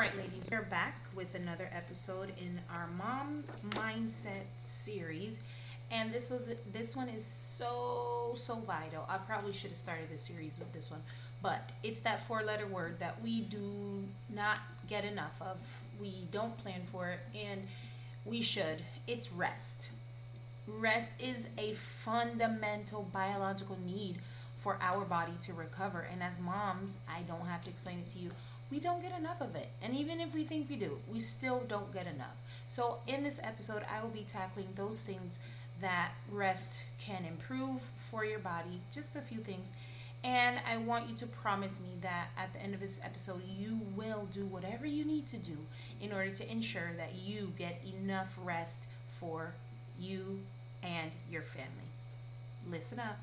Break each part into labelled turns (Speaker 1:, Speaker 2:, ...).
Speaker 1: right, ladies, we're back with another episode in our mom mindset series. And this one is so vital. I probably should have started this series with this one. But it's that four-letter word that we do not get enough of. We don't plan for it and we should. It's rest. Rest is a fundamental biological need for our body to recover. And as moms, I don't have to explain it to you. We don't get enough of it. And even if we think we do, we still don't get enough. So, in this episode, I will be tackling those things that rest can improve for your body, just a few things. And I want you to promise me that at the end of this episode, you will do whatever you need to do in order to ensure that you get enough rest for you and your family. Listen up.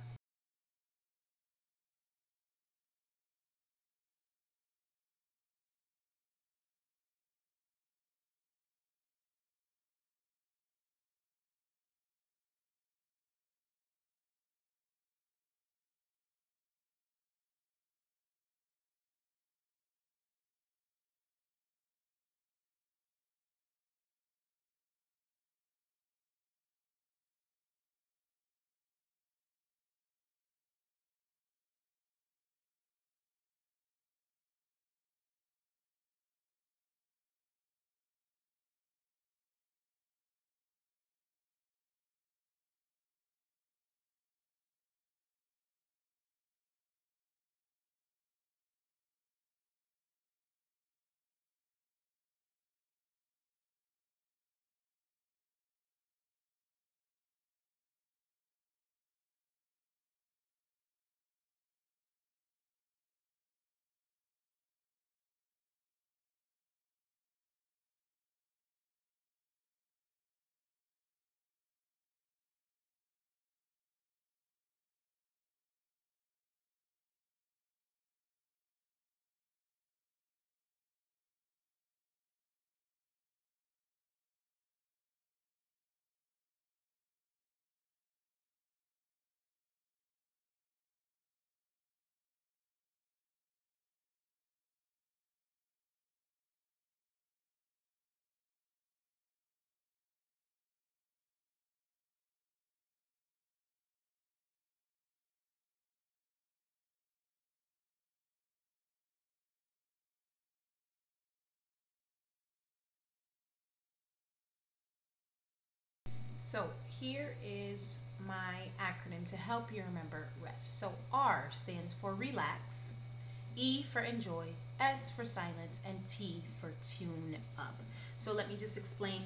Speaker 1: So, here is my acronym to help you remember rest. So, R stands for relax, E for enjoy, S for silence, and T for tune up. So, let me just explain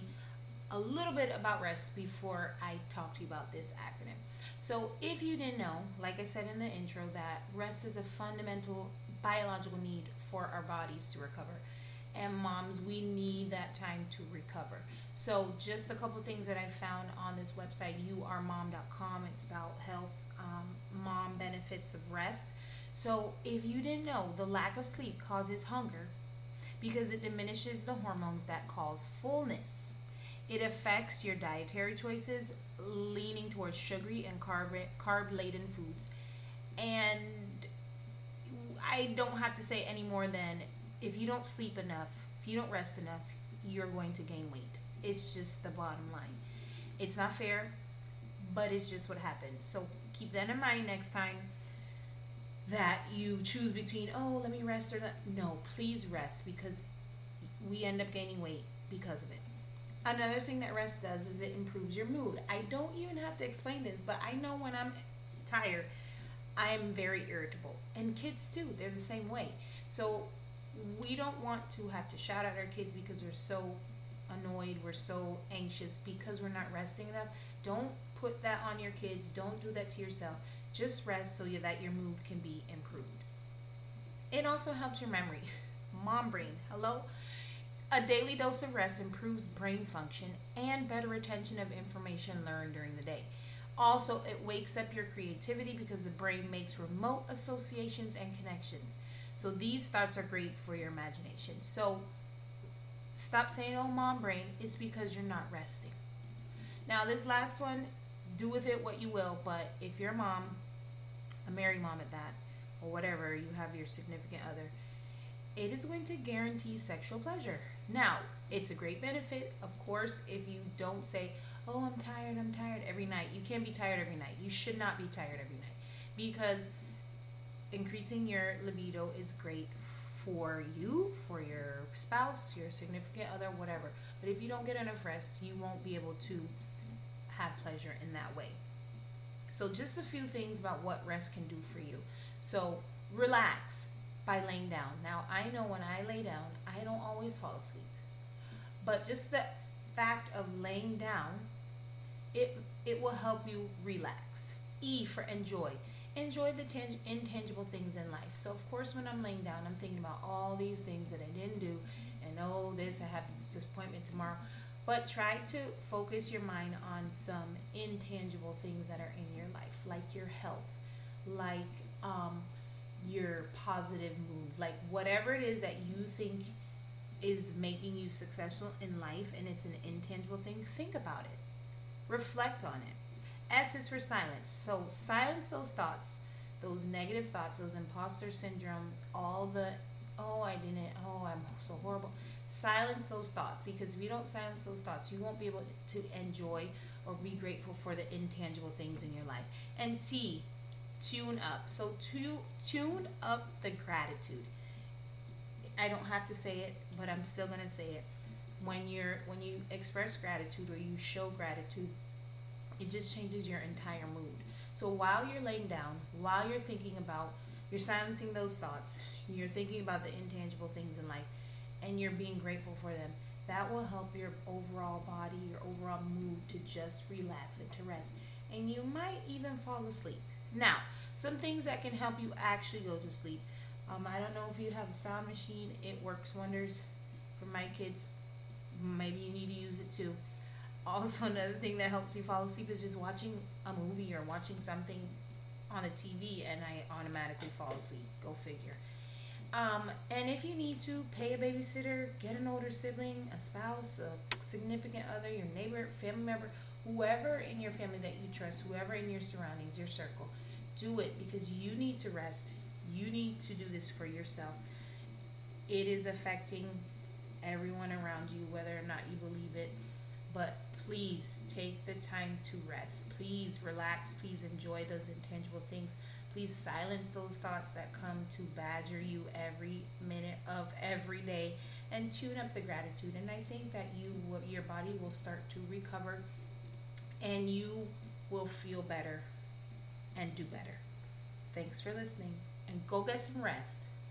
Speaker 1: a little bit about rest before I talk to you about this acronym. So, if you didn't know, like I said in the intro, that rest is a fundamental biological need for our bodies to recover. And moms, we need that time to recover. So, just a couple things that I found on this website, youaremom.com. It's about health, mom benefits of rest. So, if you didn't know, the lack of sleep causes hunger because it diminishes the hormones that cause fullness. It affects your dietary choices, leaning towards sugary and carb laden foods. And I don't have to say any more than if you don't sleep enough, if you don't rest enough, you're going to gain weight. It's just the bottom line. It's not fair, but it's just what happens. So keep that in mind next time that you choose between, oh, let me rest or not. No, please rest because we end up gaining weight because of it. Another thing that rest does is it improves your mood. I don't even have to explain this, but I know when I'm tired, I am very irritable. And kids too, they're the same way. So we don't want to have to shout at our kids because we're so annoyed, we're so anxious because we're not resting enough. Don't put that on your kids. Don't do that to yourself. Just rest so that your mood can be improved. It also helps your memory. Mom brain, hello? A daily dose of rest improves brain function and better retention of information learned during the day. Also, it wakes up your creativity because the brain makes remote associations and connections. So these thoughts are great for your imagination. So stop saying, oh, mom brain. It's because you're not resting. Now, this last one, do with it what you will, but if your mom, a married mom at that, or whatever, you have your significant other, it is going to guarantee sexual pleasure. Now, it's a great benefit, of course, if you don't say, "Oh, I'm tired" every night. You can't be tired every night. You should not be tired every night because increasing your libido is great for you, for your spouse, your significant other, whatever. But if you don't get enough rest, you won't be able to have pleasure in that way. So, just a few things about what rest can do for you. So, relax by laying down. Now, I know when I lay down, I don't always fall asleep. But just the fact of laying down, it will help you relax. E for enjoy. Enjoy the intangible things in life. So, of course, when I'm laying down, I'm thinking about all these things that I didn't do, and oh, this, I have this appointment tomorrow. But try to focus your mind on some intangible things that are in your life, like your health, like your positive mood, like whatever it is that you think is making you successful in life and it's an intangible thing, think about it. Reflect on it. S is for silence. So silence those thoughts, those negative thoughts, those imposter syndrome, all the, oh, I didn't, oh, I'm so horrible. Silence those thoughts because if you don't silence those thoughts, you won't be able to enjoy or be grateful for the intangible things in your life. And T, tune up. So tune up the gratitude. I don't have to say it, but I'm still gonna say it. When you express gratitude or you show gratitude, it just changes your entire mood. So while you're laying down, while you're thinking about, you're silencing those thoughts, you're thinking about the intangible things in life, and you're being grateful for them. That will help your overall body, your overall mood to just relax and to rest. And you might even fall asleep. Now, some things that can help you actually go to sleep. I don't know if you have a sound machine, it works wonders for my kids. Maybe you need to use it too. Also, another thing that helps me fall asleep is just watching a movie or watching something on the TV and I automatically fall asleep. Go figure. And if you need to, pay a babysitter, get an older sibling, a spouse, a significant other, your neighbor, family member, whoever in your family that you trust, whoever in your surroundings, your circle. Do it because you need to rest. You need to do this for yourself. It is affecting everyone around you, whether or not you believe it. But please take the time to rest. Please relax. Please enjoy those intangible things. Please silence those thoughts that come to badger you every minute of every day and tune up the gratitude. And I think that your body will start to recover and you will feel better and do better. Thanks for listening and go get some rest.